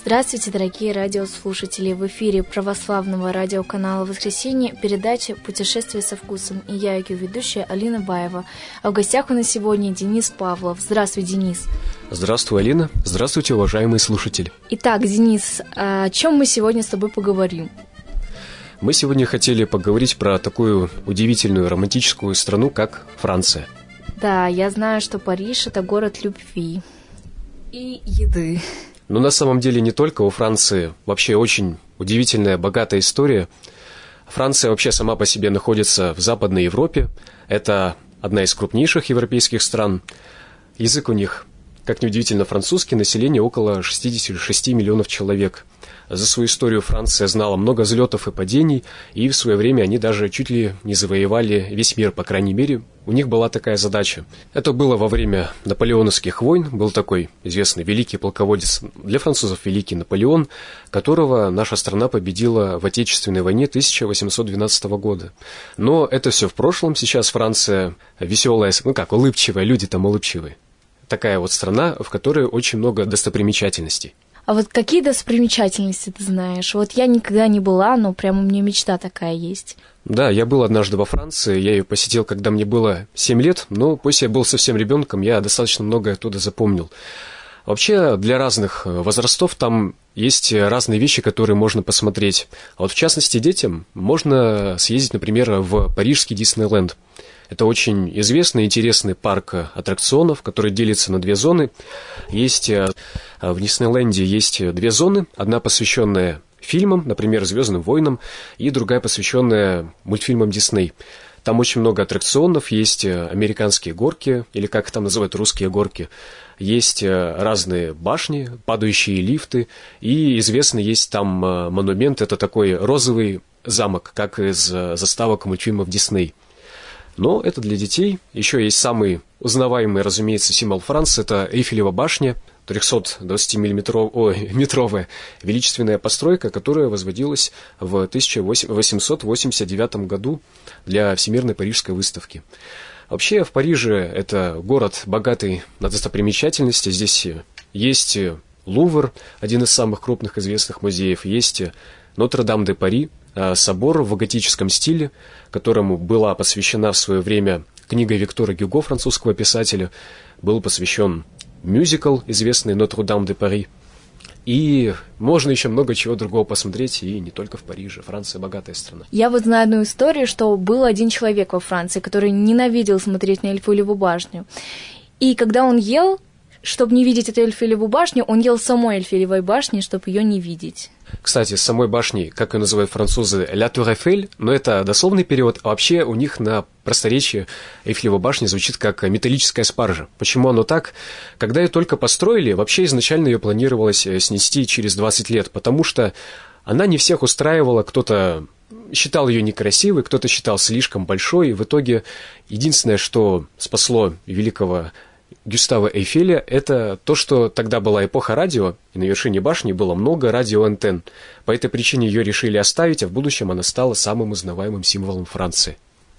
Здравствуйте, дорогие радиослушатели! В эфире православного радиоканала «Воскресенье» передача «Путешествие со вкусом». И я, ее ведущая, Алина Баева. А в гостях у нас сегодня Денис Павлов. Здравствуй, Денис! Здравствуй, Алина! Здравствуйте, уважаемые слушатели! Итак, Денис, о чем мы сегодня с тобой поговорим? Мы сегодня хотели поговорить про такую удивительную романтическую страну, как Франция. Да, я знаю, что Париж – это город любви и еды. Но на самом деле не только у Франции, вообще очень удивительная, богатая история. Франция вообще сама по себе находится в Западной Европе. Это одна из крупнейших европейских стран. Язык у них, как ни удивительно, французский, население около 66 миллионов человек. За свою историю Франция знала много взлетов и падений, и в свое время они даже чуть ли не завоевали весь мир, по крайней мере, у них была такая задача. Это было во время наполеоновских войн, был такой известный великий полководец, для французов великий Наполеон, которого наша страна победила в Отечественной войне 1812 года. Но это все в прошлом, сейчас Франция веселая, улыбчивая, люди там улыбчивые. Такая вот страна, в которой очень много достопримечательностей. А вот какие достопримечательности ты знаешь? Вот я никогда не была, но прямо у меня мечта такая есть. Да, я был однажды во Франции, я ее посетил, когда мне было 7 лет, но после я был совсем ребенком, я достаточно многое оттуда запомнил. Вообще, для разных возрастов там есть разные вещи, которые можно посмотреть. А вот в частности, детям можно съездить, например, в парижский Диснейленд. Это очень известный, интересный парк аттракционов, который делится на две зоны. В Диснейленде есть две зоны. Одна посвященная фильмам, например, «Звездным войнам», и другая посвященная мультфильмам Дисней. Там очень много аттракционов, есть американские горки, или как их там называют, русские горки. Есть разные башни, падающие лифты, и известный есть там монумент, это такой розовый замок, как из заставок мультфильмов Дисней. Но это для детей. Еще есть самый узнаваемый, разумеется, символ Франции. Это Эйфелева башня, 320-метровая величественная постройка, которая возводилась в 1889 году для Всемирной парижской выставки. Вообще, в Париже это город, богатый на достопримечательности. Здесь есть Лувр, один из самых крупных известных музеев. Есть Нотр-Дам-де-Пари, собор в готическом стиле, которому была посвящена в свое время книга Виктора Гюго, французского писателя, был посвящен мюзикл, известный «Нотр-Дам-де-Пари». И можно еще много чего другого посмотреть, и не только в Париже. Франция богатая страна. Я вот знаю одну историю, что был один человек во Франции, который ненавидел смотреть на Эйфелеву башню. И когда он ел, чтобы не видеть эту Эйфелеву башню, он ел самой Эйфелевой башни, чтобы ее не видеть. Кстати, с самой башней, как ее называют французы, «Ля Тур Эйфель», но это дословный перевод, а вообще у них на просторечии Эйфелева башня звучит как металлическая спаржа. Почему оно так? Когда ее только построили, вообще изначально ее планировалось снести через 20 лет, потому что она не всех устраивала, кто-то считал ее некрасивой, кто-то считал слишком большой, и в итоге единственное, что спасло великого Гюстава Эйфеля, это то, что тогда была эпоха радио, и на вершине башни было много радиоантенн. По этой причине ее решили оставить, а в будущем она стала самым узнаваемым символом Франции.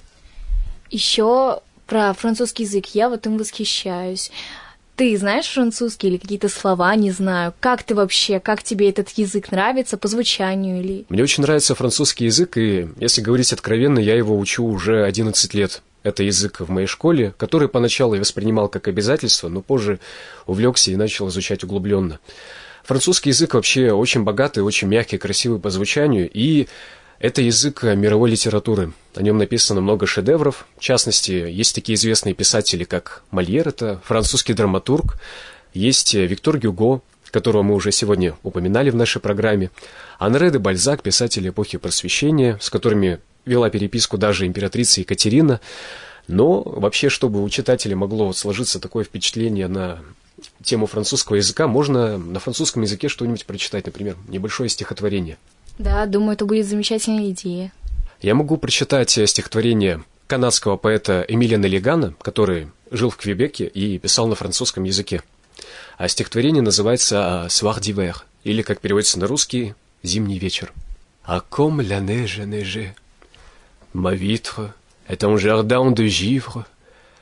Еще про французский язык я вот им восхищаюсь. Ты знаешь французский или какие-то слова, не знаю. Как ты вообще, как тебе этот язык нравится по звучанию или... Мне очень нравится французский язык, и, если говорить откровенно, я его учу уже 11 лет. Это язык в моей школе, который поначалу я воспринимал как обязательство, но позже увлекся и начал изучать углубленно. Французский язык вообще очень богатый, очень мягкий, красивый по звучанию, и это язык мировой литературы. На нем написано много шедевров. В частности, есть такие известные писатели, как Мольер, это французский драматург, есть Виктор Гюго, которого мы уже сегодня упоминали в нашей программе, Анре де Бальзак, писатель эпохи Просвещения, с которыми вела переписку даже императрица Екатерина. Но вообще, чтобы у читателя могло сложиться такое впечатление на тему французского языка, можно на французском языке что-нибудь прочитать, например, небольшое стихотворение. Да, думаю, это будет замечательная идея. Я могу прочитать стихотворение канадского поэта Эмилиана Легана, который жил в Квебеке и писал на французском языке. А стихотворение называется «Soir d'hiver», или, как переводится на русский, «Зимний вечер». «А comme la neige a neigé, ma vitre est un jardin de givre.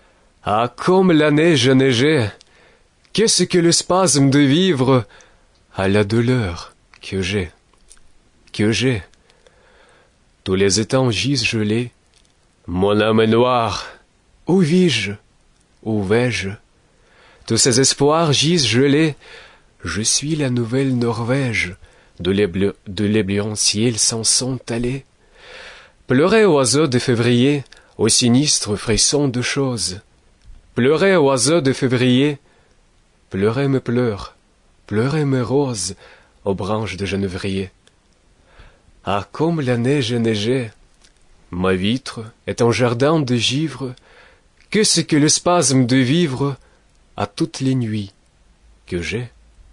Ah, comme la neige a neigé, qu'est-ce que le spasme de vivre à la douleur que j'ai. Tous les étangs gisent gelés, mon âme est noire, où vis-je, où vais-je? Tous ces espoirs gisent gelés, je suis la nouvelle Norvège, de l'ébléant ciel s'en sont allés. Pleurez oiseaux de février, au sinistre frisson de choses. Pleurez oiseaux de février, pleurez mes pleurs, pleurez mes roses, aux branches de genévrier. Ah, comme la neige neigeait, ma vitre est un jardin de givre, que c'est que le spasme de vivre à toutes les nuits que j'ai.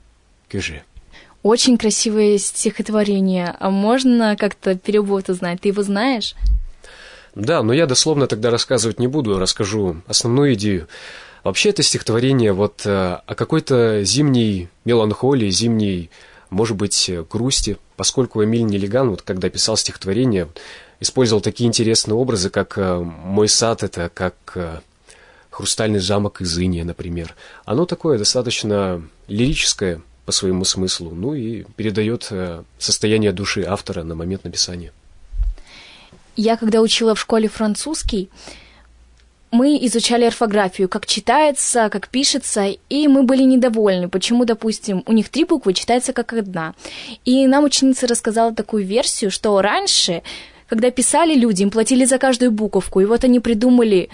Очень красивое стихотворение. А можно как-то перевод узнать? Ты его знаешь? Да, но я дословно тогда рассказывать не буду, расскажу основную идею. Вообще это стихотворение вот о какой-то зимней меланхолии, зимней, может быть, грусти, поскольку Эмиль Неллиган, вот когда писал стихотворение, использовал такие интересные образы, как «Мой сад» — это как «Хрустальный замок из инея», например. Оно такое достаточно лирическое по своему смыслу, ну и передает состояние души автора на момент написания. Я, когда учила в школе французский, мы изучали орфографию, как читается, как пишется, и мы были недовольны, почему, допустим, у них 3 буквы читается как 1. И нам ученица рассказала такую версию, что раньше, когда писали люди, им платили за каждую буковку, и вот они придумали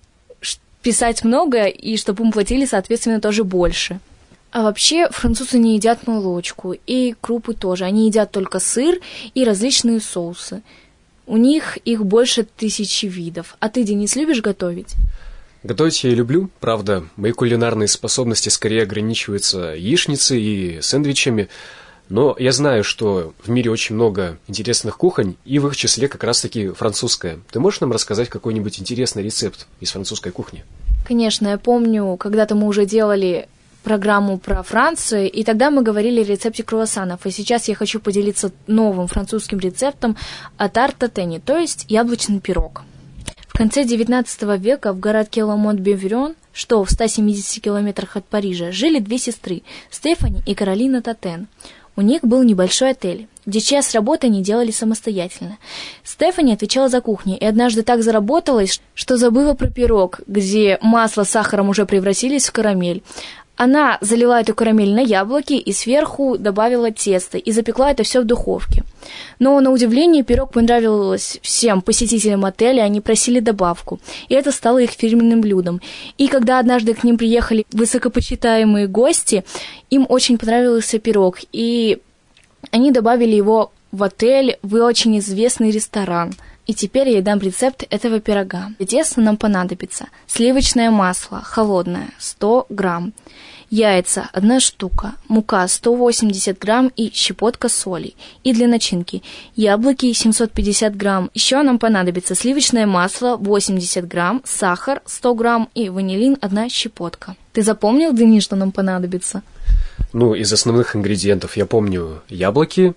писать много, и чтобы им платили, соответственно, тоже больше. А вообще французы не едят молочку, и крупы тоже. Они едят только сыр и различные соусы. У них их больше 1000 видов. А ты, Денис, любишь готовить? Готовить я и люблю. Правда, мои кулинарные способности скорее ограничиваются яичницей и сэндвичами. Но я знаю, что в мире очень много интересных кухонь, и в их числе как раз-таки французская. Ты можешь нам рассказать какой-нибудь интересный рецепт из французской кухни? Конечно, я помню, когда-то мы уже делали программу про Францию, и тогда мы говорили о рецепте круассанов. И сейчас я хочу поделиться новым французским рецептом тарт-татени, то есть яблочный пирог. В конце XIX века в городке Ламонт-Беврон, что в 170 километрах от Парижа, жили 2 сестры – Стефани и Каролина Татен. У них был небольшой отель, где часть работы они делали самостоятельно. Стефани отвечала за кухню, и однажды так заработалась, что забыла про пирог, где масло с сахаром уже превратились в карамель. Она залила эту карамель на яблоки и сверху добавила тесто и запекла это все в духовке. Но, на удивление, пирог понравился всем посетителям отеля, они просили добавку, и это стало их фирменным блюдом. И когда однажды к ним приехали высокопочитаемые гости, им очень понравился пирог, и они добавили его в отель, в очень известный ресторан. И теперь я дам рецепт этого пирога. Для теста нам понадобится сливочное масло, холодное, 100 грамм, яйца, 1 штука, мука, 180 грамм и щепотка соли. И для начинки яблоки, 750 грамм. Еще нам понадобится сливочное масло, 80 грамм, сахар, 100 грамм и ванилин, 1 щепотка. Ты запомнил, Денис, что нам понадобится? Ну, из основных ингредиентов я помню яблоки,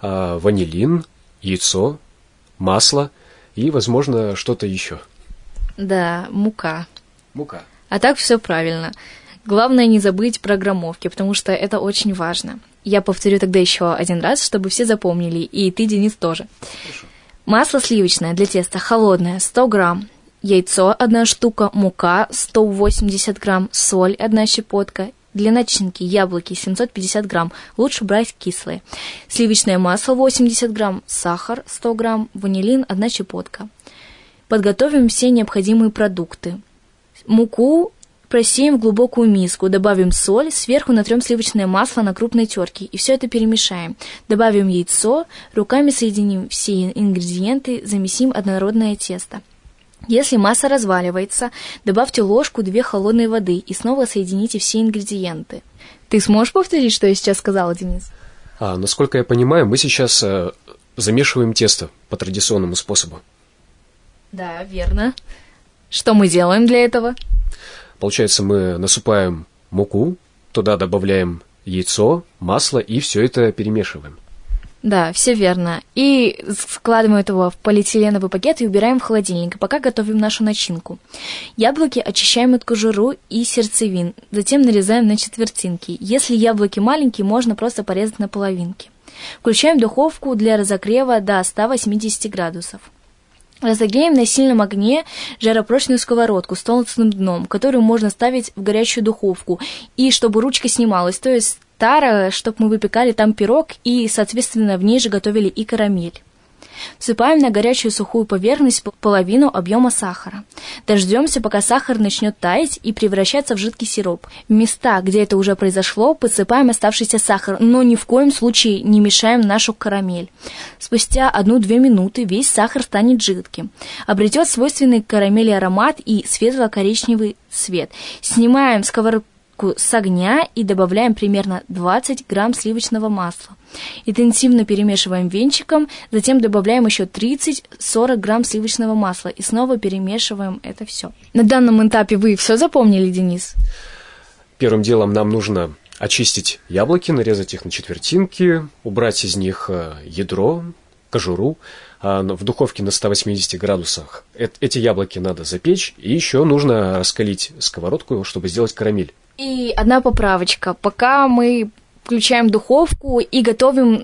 ванилин, яйцо, масло и, возможно, что-то еще. Да, мука. Мука. А так все правильно. Главное не забыть про граммовки, потому что это очень важно. Я повторю тогда еще 1 раз, чтобы все запомнили, и ты, Денис, тоже. Хорошо. Масло сливочное для теста холодное, 100 грамм. Яйцо, 1 штука, мука, 180 грамм, соль, 1 щепотка. Для начинки яблоки 750 грамм, лучше брать кислые. Сливочное масло 80 грамм, сахар 100 грамм, ванилин 1 щепотка. Подготовим все необходимые продукты. Муку просеем в глубокую миску, добавим соль, сверху натрем сливочное масло на крупной терке и все это перемешаем. Добавим яйцо, руками соединим все ингредиенты, замесим однородное тесто. Если масса разваливается, добавьте ложку 2 холодной воды и снова соедините все ингредиенты. Ты сможешь повторить, что я сейчас сказала, Денис? Насколько я понимаю, мы сейчас замешиваем тесто по традиционному способу. Да, верно. Что мы делаем для этого? Получается, мы насыпаем муку, туда добавляем яйцо, масло и все это перемешиваем. Да, все верно. И складываем этого в полиэтиленовый пакет и убираем в холодильник, пока готовим нашу начинку. Яблоки очищаем от кожуру и сердцевин, затем нарезаем на четвертинки. Если яблоки маленькие, можно просто порезать на половинки. Включаем духовку для разогрева до 180 градусов. Разогреем на сильном огне жаропрочную сковородку с толстым дном, которую можно ставить в горячую духовку, и чтобы ручка снималась, то есть старая, чтобы мы выпекали там пирог и, соответственно, в ней же готовили и карамель. Всыпаем на горячую сухую поверхность половину объема сахара. Дождемся, пока сахар начнет таять и превращаться в жидкий сироп. В места, где это уже произошло, подсыпаем оставшийся сахар, но ни в коем случае не мешаем нашу карамель. Спустя 1-2 минуты весь сахар станет жидким, обретет свойственный карамели аромат и светло-коричневый цвет. Снимаем сковородку с огня и добавляем примерно 20 грамм сливочного масла. Интенсивно перемешиваем венчиком, затем добавляем еще 30-40 грамм сливочного масла и снова перемешиваем это все. На данном этапе вы все запомнили, Денис? Первым делом нам нужно очистить яблоки, нарезать их на четвертинки, убрать из них ядро, кожуру, в духовке на 180 градусах. Эти яблоки надо запечь, и еще нужно раскалить сковородку, чтобы сделать карамель. И одна поправочка. Пока мы включаем духовку и готовим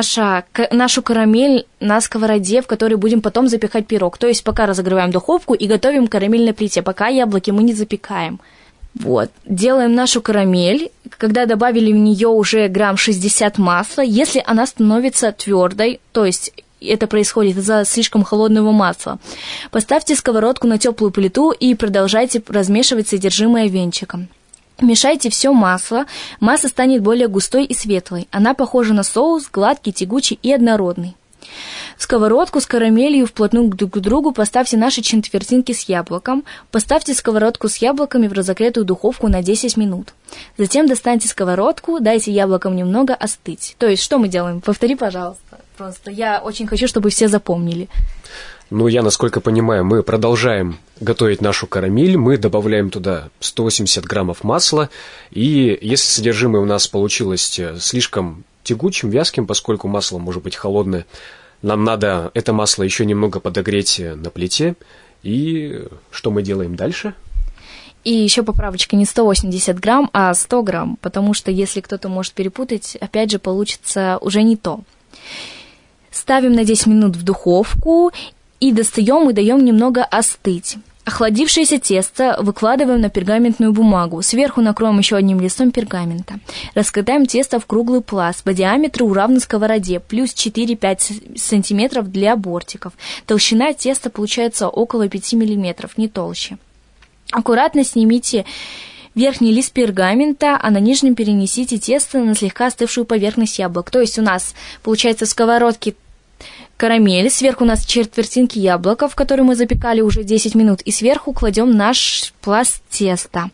нашу карамель на сковороде, в которой будем потом запекать пирог. То есть пока разогреваем духовку и готовим карамель на плите, пока яблоки мы не запекаем. Вот. Делаем нашу карамель. Когда добавили в нее уже грамм 60 масла, если она становится твердой, то есть это происходит из-за слишком холодного масла, поставьте сковородку на теплую плиту и продолжайте размешивать содержимое венчиком. Мешайте все масло, масса станет более густой и светлой. Она похожа на соус, гладкий, тягучий и однородный. В сковородку с карамелью вплотную друг к другу поставьте наши четвертинки с яблоком. Поставьте сковородку с яблоками в разогретую духовку на 10 минут. Затем достаньте сковородку, дайте яблокам немного остыть. То есть, что мы делаем? Повтори, пожалуйста. Просто я очень хочу, чтобы все запомнили. Я, насколько понимаю, мы продолжаем готовить нашу карамель, мы добавляем туда 180 граммов масла, и если содержимое у нас получилось слишком тягучим, вязким, поскольку масло может быть холодное, нам надо это масло еще немного подогреть на плите, и что мы делаем дальше? И еще поправочка, не 180 грамм, а 100 грамм, потому что если кто-то может перепутать, опять же, получится уже не то. Ставим на 10 минут в духовку и достаем и даем немного остыть. Охладившееся тесто выкладываем на пергаментную бумагу. Сверху накроем еще одним листом пергамента. Раскатаем тесто в круглый пласт по диаметру равный сковороде, плюс 4-5 см для бортиков. Толщина теста получается около 5 мм, не толще. Аккуратно снимите верхний лист пергамента, а на нижнем перенесите тесто на слегка остывшую поверхность яблок. То есть у нас получается в сковородке карамель, сверху у нас четвертинки яблока, в которые мы запекали уже 10 минут, и сверху кладем наш пласт теста.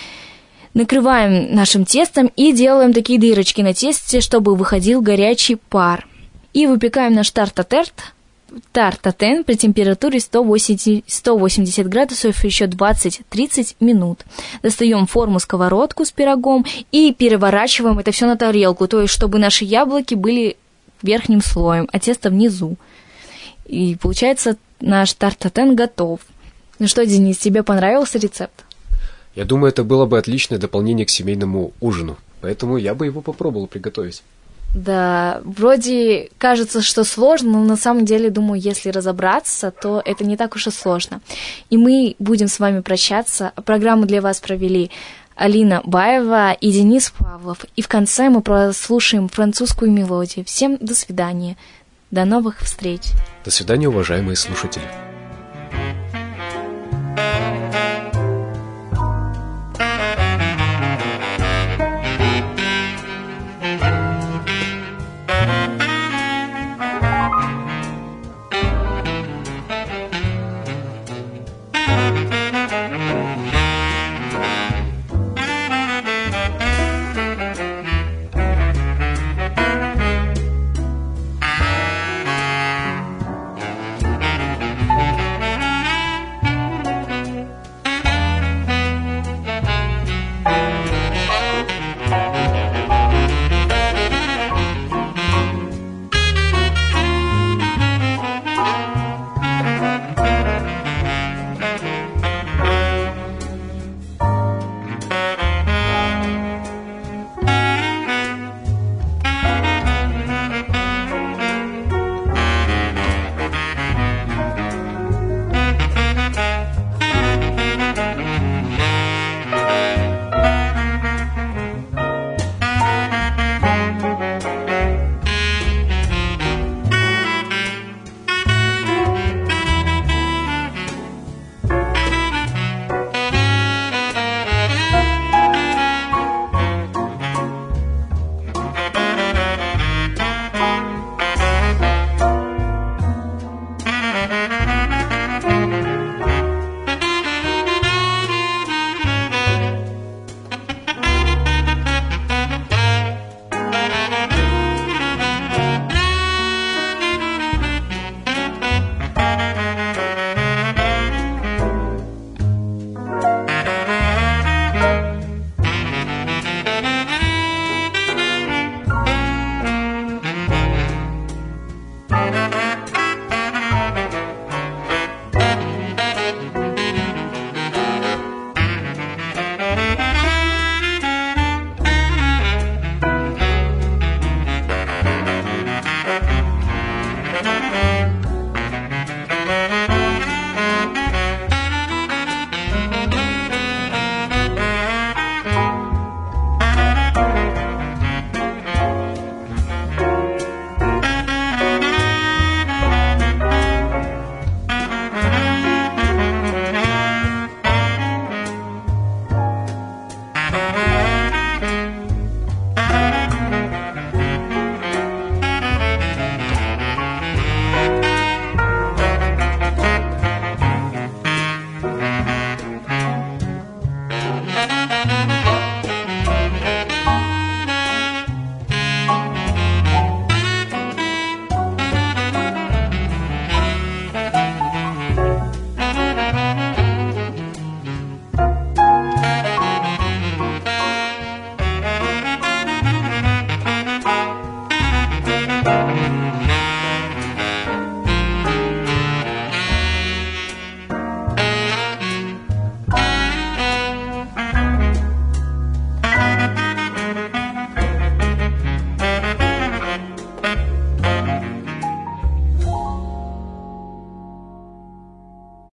Накрываем нашим тестом и делаем такие дырочки на тесте, чтобы выходил горячий пар. И выпекаем наш тартатен при температуре 180 градусов еще 20-30 минут. Достаем форму-сковородку с пирогом и переворачиваем это все на тарелку, то есть чтобы наши яблоки были верхним слоем, а тесто внизу. И получается, наш тартатен готов. Ну что, Денис, тебе понравился рецепт? Я думаю, это было бы отличное дополнение к семейному ужину, поэтому я бы его попробовал приготовить. Да, вроде кажется, что сложно, но на самом деле, думаю, если разобраться, то это не так уж и сложно. И мы будем с вами прощаться. Программу для вас провели Алина Баева и Денис Павлов. И в конце мы прослушаем французскую мелодию. Всем до свидания. До новых встреч. До свидания, уважаемые слушатели.